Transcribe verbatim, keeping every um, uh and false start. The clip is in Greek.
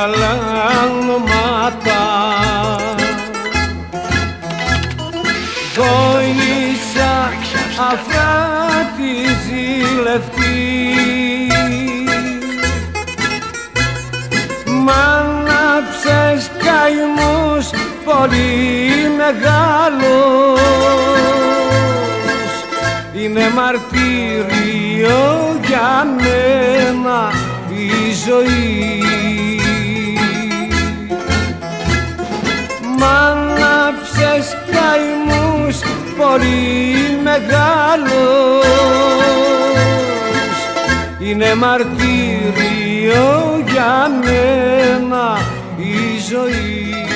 καλάματα. Γόνισα αφράτη ζηλευτή, μ' άναψες καημούς πολύ μεγάλος. Είναι μαρτύριο για μένα η ζωή. Μ' άναψες καημούς πολύ μεγάλος. Είναι μαρτύριο για μένα η ζωή.